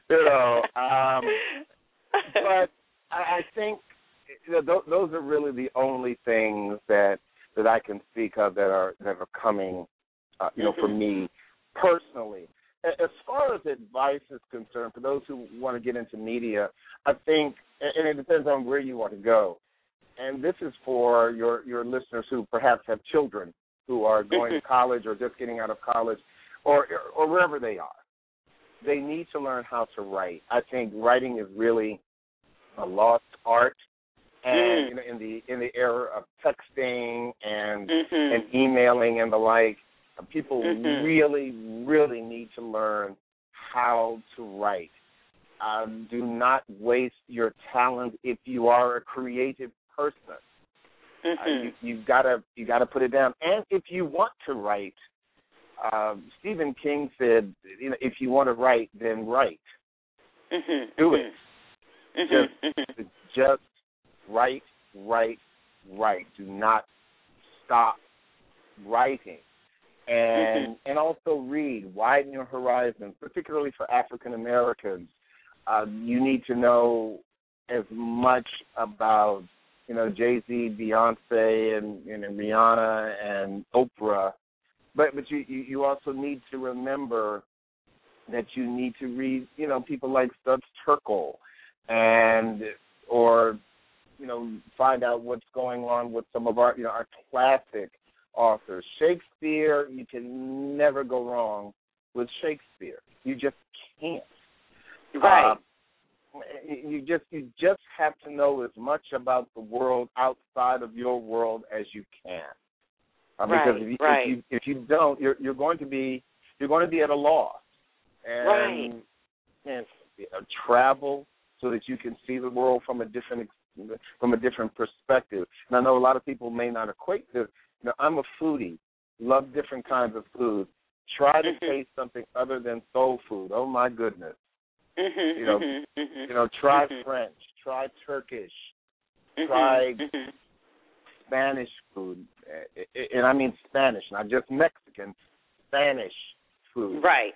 But I think those are really the only things that I can speak of that are coming, for me personally. As far as advice is concerned, for those who want to get into media, I think, and it depends on where you want to go, and this is for your listeners who perhaps have children who are going to college or just getting out of college or wherever they are. They need to learn how to write. I think writing is really a lost art, and in the era of texting and emailing and the like, people really, really need to learn how to write. Do not waste your talent if you are a creative person. You've got to put it down. And if you want to write, Stephen King said, if you want to write, then write. Do it. Just write. Do not stop writing. And also read, widen your horizons, particularly for African Americans. You need to know as much about, Jay-Z, Beyonce, and Rihanna and Oprah, but you also need to remember that you need to read, people like Studs Terkel, or find out what's going on with some of our classic authors. Shakespeare, you can never go wrong with Shakespeare. You just can't. Right. You just have to know as much about the world outside of your world as you can. Because if you don't, you're going to be at a loss. And travel so that you can see the world from a different perspective. And I know a lot of people may not equate this. I'm a foodie, love different kinds of food. Try to taste something other than soul food. Oh my goodness. Try French, try Turkish, try Spanish food, and I mean Spanish, not just Mexican, Spanish food. Right.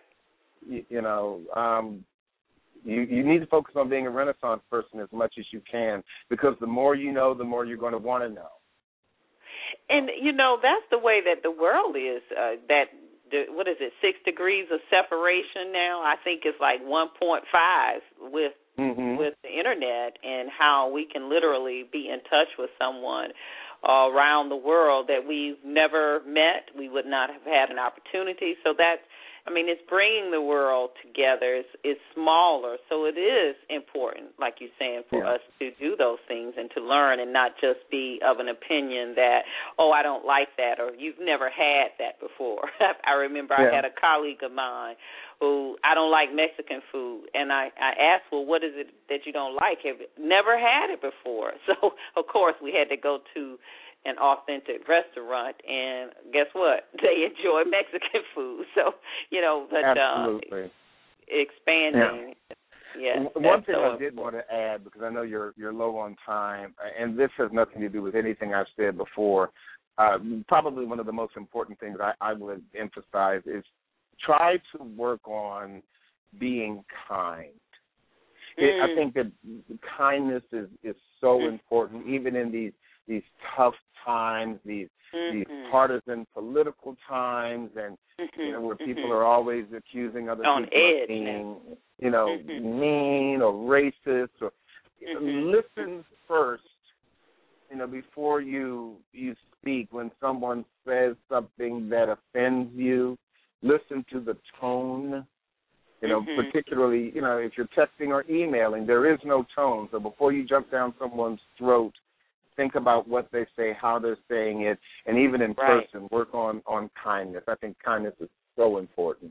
You need to focus on being a Renaissance person as much as you can, because the more you know, the more you're going to want to know. And, that's the way that the world is, what is it, 6 degrees of separation now? I think it's like 1.5 with the Internet, and how we can literally be in touch with someone around the world that we've never met. We would not have had an opportunity. So it's bringing the world together. It's smaller, so it is important, like you're saying, for us to do those things and to learn, and not just be of an opinion that, I don't like that, or you've never had that before. I remember I had a colleague of mine who, I don't like Mexican food, and I asked, well, what is it that you don't like? Have never had it before. So, of course, we had to go to an authentic restaurant, and guess what? They enjoy Mexican food. So, absolutely. Expanding. Yeah. One thing I did want to add, because I know you're low on time, and this has nothing to do with anything I've said before. Probably one of the most important things I would emphasize is try to work on being kind. I think that kindness is so important, even in these tough times, these partisan political times, and where people are always accusing other people of being, mean or racist. Or listen first, before you speak. When someone says something that offends you, listen to the tone. Particularly, if you're texting or emailing, there is no tone. So before you jump down someone's throat, think about what they say, how they're saying it, and even in person, work on kindness. I think kindness is so important.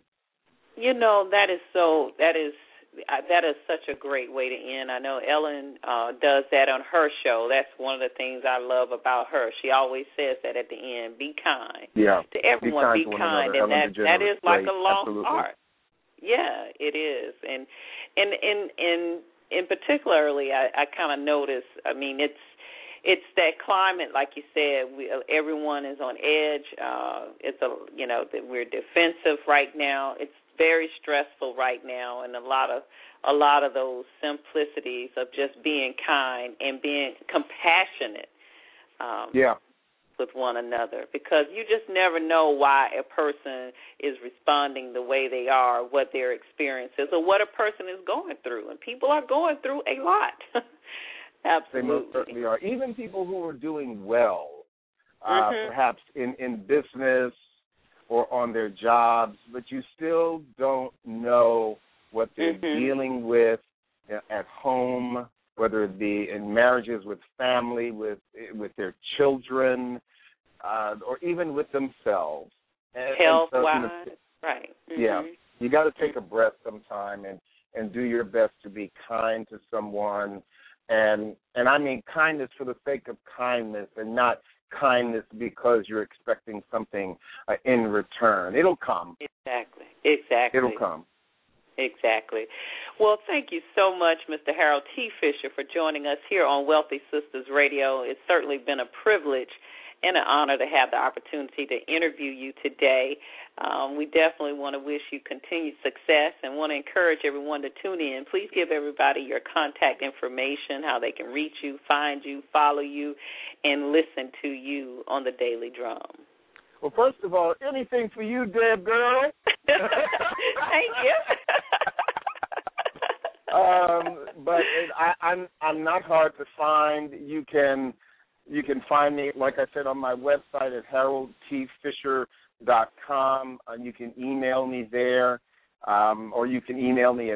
That is such a great way to end. I know Ellen does that on her show. That's one of the things I love about her. She always says that at the end, be kind. Yeah. To everyone, be kind. And that is like a lost art. Yeah, it is. And in particularly, I kind of notice, it's that climate, like you said. Everyone is on edge. That we're defensive right now. It's very stressful right now, and a lot of those simplicities of just being kind and being compassionate. With one another, because you just never know why a person is responding the way they are, what their experience is, or what a person is going through. And people are going through a lot. Absolutely. They most certainly are. Even people who are doing well, perhaps in business or on their jobs, but you still don't know what they're dealing with at home, whether it be in marriages with family, with their children, or even with themselves. Health-wise, right. Yeah. You got to take a breath sometime and do your best to be kind to someone. And I mean kindness for the sake of kindness, and not kindness because you're expecting something in return. It'll come. Exactly. It'll come. Exactly. Well, thank you so much, Mr. Harold T. Fisher, for joining us here on Wealthy Sistas Radio. It's certainly been a privilege, and an honor to have the opportunity to interview you today. We definitely want to wish you continued success and want to encourage everyone to tune in. Please give everybody your contact information, how they can reach you, find you, follow you, and listen to you on the Daily Drum. Well, first of all, anything for you, Deb girl. Thank you. But I'm not hard to find. You can find me, like I said, on my website at haroldtfisher.com. You can email me there, or you can email me at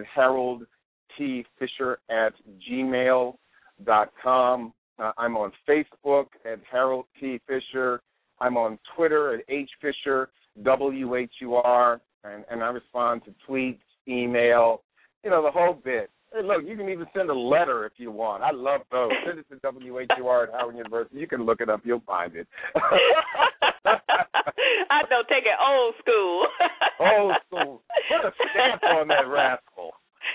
haroldtfisher@gmail.com. I'm on Facebook at Harold T. Fisher. I'm on Twitter at HFisher, WHUR, and I respond to tweets, email, the whole bit. Hey, look, you can even send a letter if you want. I love those. Send it to WHUR at Howard University. You can look it up. You'll find it. I know, take it old school. Old school. Put a stamp on that rascal.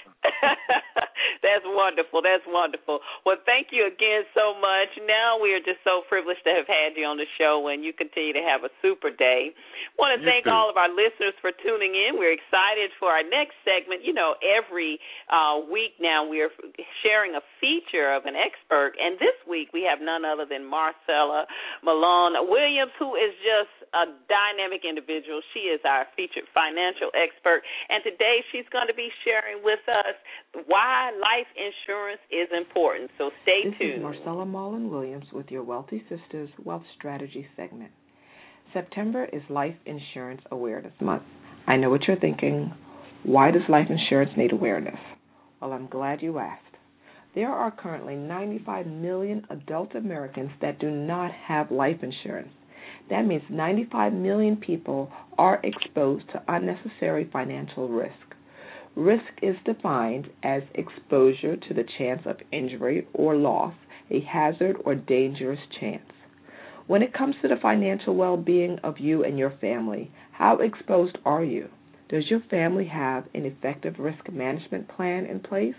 That's wonderful. That's wonderful. Well, thank you again so much. Now we are just so privileged to have had you on the show, and you continue to have a super day. I want to thank all of our listeners for tuning in. We're excited for our next segment. Every week now we are sharing a feature of an expert, and this week we have none other than Marcella Malone Williams, who is just a dynamic individual. She is our featured financial expert, and today she's going to be sharing with us why life insurance is important. So stay tuned. This is Marcella Malone Williams with your Wealthy Sisters Wealth Strategy segment. September is Life Insurance Awareness Month. I know what you're thinking. Why does life insurance need awareness? Well, I'm glad you asked. There are currently 95 million adult Americans that do not have life insurance. That means 95 million people are exposed to unnecessary financial risk. Risk is defined as exposure to the chance of injury or loss, a hazard or dangerous chance. When it comes to the financial well-being of you and your family, how exposed are you? Does your family have an effective risk management plan in place?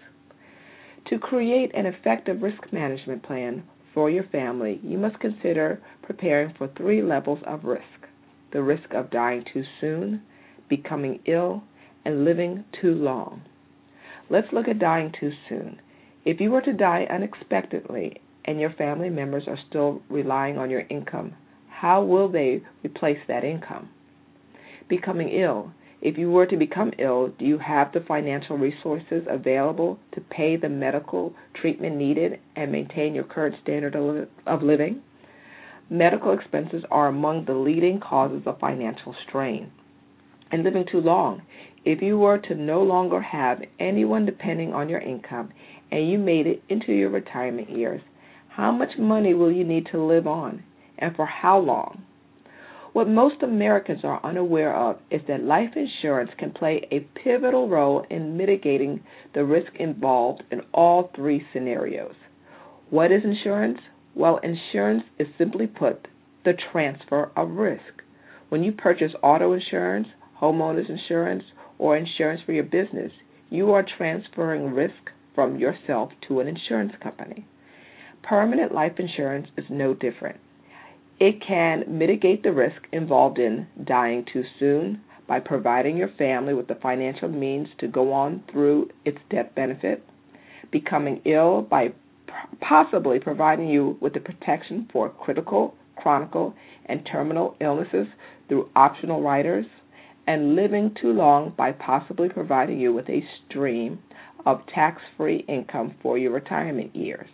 To create an effective risk management plan for your family, you must consider preparing for 3 levels of risk: the risk of dying too soon, becoming ill, and living too long. Let's look at dying too soon. If you were to die unexpectedly and your family members are still relying on your income, how will they replace that income? Becoming ill. If you were to become ill, do you have the financial resources available to pay the medical treatment needed and maintain your current standard of living? Medical expenses are among the leading causes of financial strain. And living too long. If you were to no longer have anyone depending on your income and you made it into your retirement years, how much money will you need to live on, and for how long? What most Americans are unaware of is that life insurance can play a pivotal role in mitigating the risk involved in all 3 scenarios. What is insurance? Well, insurance is simply put the transfer of risk. When you purchase auto insurance, homeowners insurance, or insurance for your business, you are transferring risk from yourself to an insurance company. Permanent life insurance is no different. It can mitigate the risk involved in dying too soon by providing your family with the financial means to go on through its death benefit, becoming ill by possibly providing you with the protection for critical, chronic, and terminal illnesses through optional riders, and living too long by possibly providing you with a stream of tax-free income for your retirement years.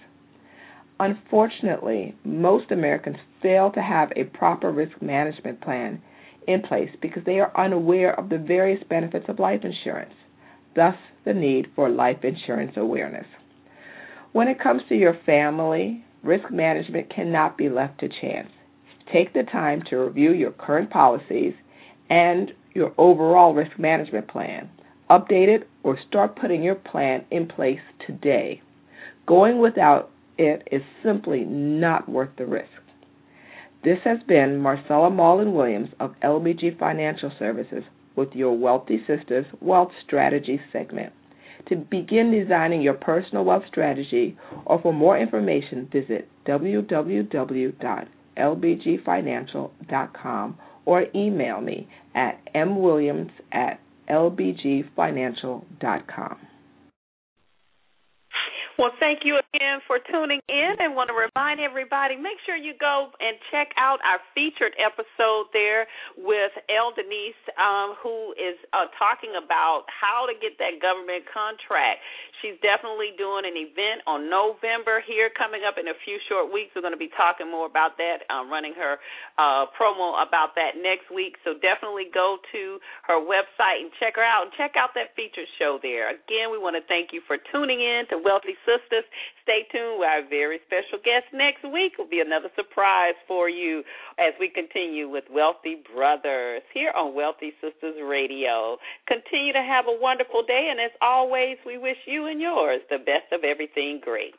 Unfortunately, most Americans fail to have a proper risk management plan in place because they are unaware of the various benefits of life insurance, thus the need for life insurance awareness. When it comes to your family, risk management cannot be left to chance. Take the time to review your current policies and your overall risk management plan. Update it or start putting your plan in place today. Going without it is simply not worth the risk. This has been Marcella Malone Williams of LBG Financial Services with your Wealthy Sisters Wealth Strategy segment. To begin designing your personal wealth strategy or for more information, visit www.lbgfinancial.com. lbgfinancial.com or email me at mwilliams@lbgfinancial.com. Well, thank you again for tuning in, and want to remind everybody, make sure you go and check out our featured episode there with El Denise, who is talking about how to get that government contract. She's definitely doing an event on November here coming up in a few short weeks. We're going to be talking more about that, running her promo about that next week. So definitely go to her website and check her out, and check out that featured show there. Again, we want to thank you for tuning in to Wealthy Sistas. Stay tuned with our very special guest next week. Will be another surprise for you as we continue with Wealthy Brothers here on Wealthy Sistas Radio. Continue to have a wonderful day, and as always, we wish you and yours the best of everything great.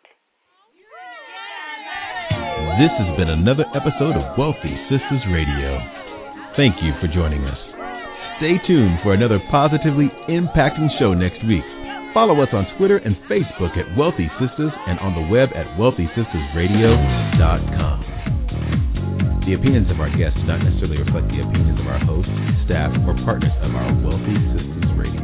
This has been another episode of Wealthy Sistas Radio. Thank you for joining us. Stay tuned for another positively impacting show next week. Follow us on Twitter and Facebook at Wealthy Sistas and on the web at wealthysistasradio.com. The opinions of our guests do not necessarily reflect the opinions of our hosts, staff, or partners of our Wealthy Sistas Radio.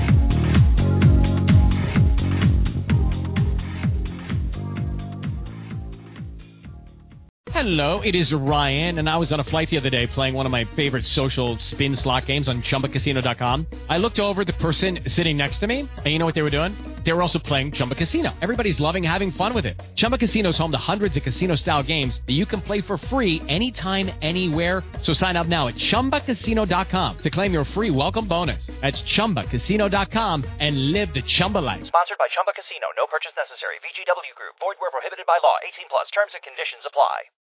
Hello, it is Ryan, and I was on a flight the other day playing one of my favorite social spin slot games on ChumbaCasino.com. I looked over the person sitting next to me, and you know what they were doing? They were also playing Chumba Casino. Everybody's loving having fun with it. Chumba Casino is home to hundreds of casino-style games that you can play for free anytime, anywhere. So sign up now at ChumbaCasino.com to claim your free welcome bonus. That's ChumbaCasino.com and live the Chumba life. Sponsored by Chumba Casino. No purchase necessary. VGW Group. Void where prohibited by law. 18+. Terms and conditions apply.